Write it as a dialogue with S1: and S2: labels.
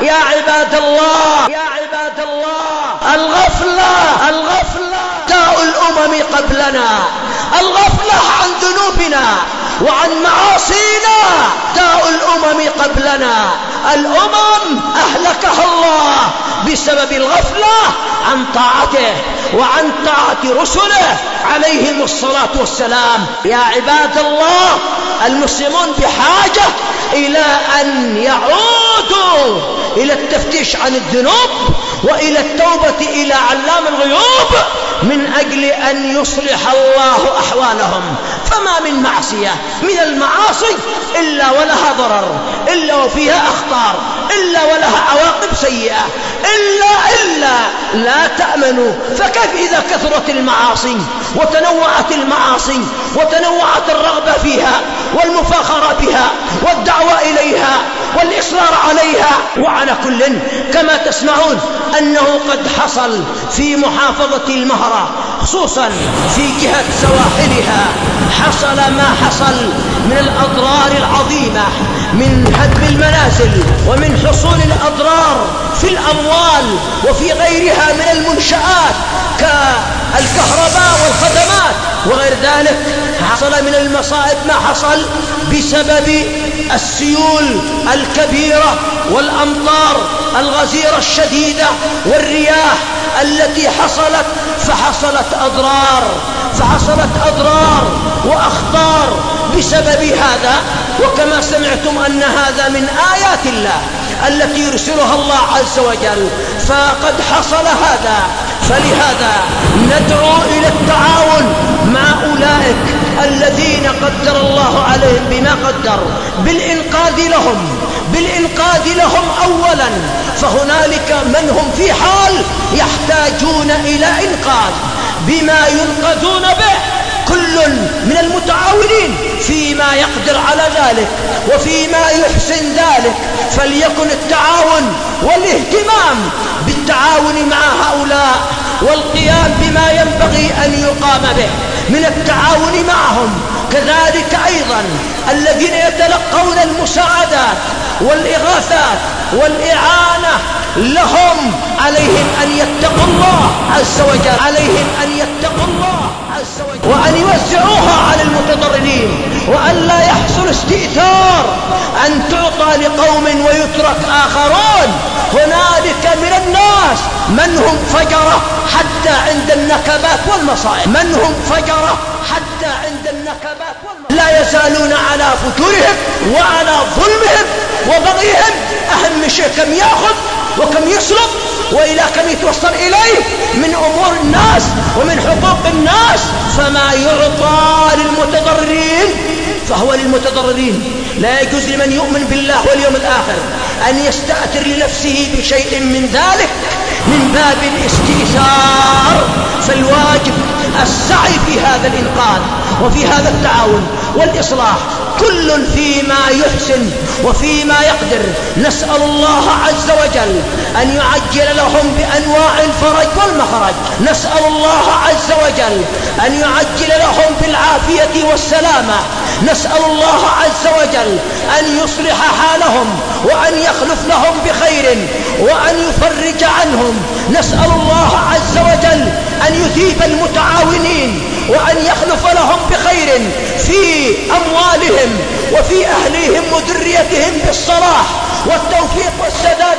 S1: يا عباد الله الغفلة داء الأمم قبلنا. الغفلة عن ذنوبنا وعن معاصينا داء الأمم قبلنا. الأمم أهلكها الله بسبب الغفلة عن طاعته وعن طاعة رسله عليهم الصلاة والسلام. يا عباد الله، المسلمون بحاجة إلى أن يعودوا إلى التفتيش عن الذنوب وإلى التوبة إلى علام الغيوب من أجل أن يصلح الله أحوالهم. فما من معصية من المعاصي إلا ولها ضرر، إلا وفيها أخطار، إلا ولها عواقب سيئة، إلا لا تأمنوا. فكيف إذا كثرت المعاصي وتنوعت المعاصي وتنوعت الرغبة فيها والمفاخرة بها والدعوة إليها والإصرار عليها؟ وعلى كل، كما تسمعون أنه قد حصل في محافظة المهرة خصوصا في جهة سواحلها، حصل ما حصل من الأضرار العظيمة من هدم المنازل ومن حصول الأضرار في الأموال وفي غيرها من المنشآت كالكهرباء والخدمات وغير ذلك. حصل من المصائب ما حصل بسبب السيول الكبيرة والأمطار الغزيرة الشديدة والرياح التي حصلت، فحصلت أضرار وأخطار بسبب هذا. وكما سمعتم أن هذا من آيات الله التي يرسلها الله عز وجل، فقد حصل هذا. فلهذا ندعو إلى التعاون مع أولئك الذين قدر الله عليهم بما قدر بالإنقاذ لهم أولا. فهنالك من هم في حال يحتاجون إلى إنقاذ بما ينقذون به. كل من المتعاونين فيما يقدر على ذلك وفيما يحسن ذلك فليكن التعاون والاهتمام بالتعاون مع هؤلاء والقيام بما ينبغي أن يقام به من التعاون معهم. كذلك أيضا الذين يتلقون المساعدات والإغاثات والإعانة لهم عليهم أن يتقوا الله عز وجل، وأن يوزعوها على المتضررين، وأن لا يحصل استئثار أن تعطى لقوم ويترك آخرون. هنالك من الناس من هم فجرة حتى عند النكبات والمصائب، لا يزالون على فتورهم وعلى ظلمهم وبغيهم. أهم شيء كم يأخذ وكم يسلب وإلى كم يتوصل إليه من أمور الناس ومن حقوق الناس. فما يعطى للمتضررين فهو للمتضررين. لا يجوز لمن يؤمن بالله واليوم الآخر أن يستأثر لنفسه بشيء من ذلك من باب الاستئثار. فالواجب السعي في هذا الإنقاذ وفي هذا التعاون والإصلاح، كل فيما يحسن وفيما يقدر. نسأل الله عز وجل أن يعجل لهم بأنواع الفرج والمخرج، نسأل الله عز وجل أن يعجل لهم بالعافية والسلامة، نسأل الله عز وجل أن يصلح حالهم وأن يخلف لهم بخير وأن يفرج عنهم. نسأل الله عز وجل أن يثيب المتعاونين وأن يخلف لهم بخير في أموالهم وفي أهليهم وذريتهم بالصلاح والتوفيق والسداد